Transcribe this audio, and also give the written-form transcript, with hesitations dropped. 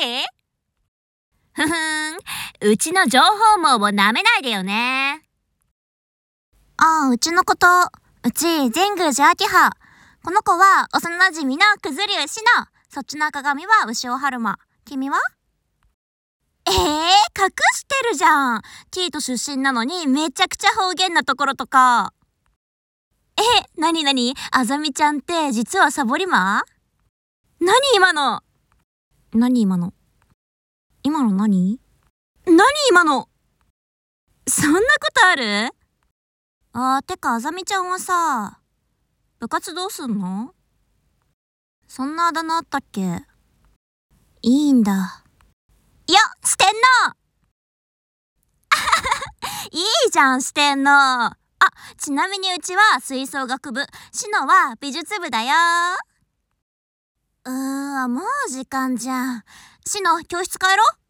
ふふん、うちの情報網を舐めないでよね。 ああ、うちのこと。うち、神宮寺明葉。この子は幼馴染のくずり牛の。そっちの赤髪は牛尾春馬。君は？隠してるじゃん。キート出身なのにめちゃくちゃ方言なところとか。なにあざみちゃんって実はサボり魔？何今のそんなことある？てかあざみちゃんはさ、部活どうすんの？そんなあだ名あったっけ？いいんだ。よ、四天王いいじゃん、四天王。ちなみにうちは吹奏楽部、しのは美術部だよ。もう時間じゃん。しの、教室帰ろう。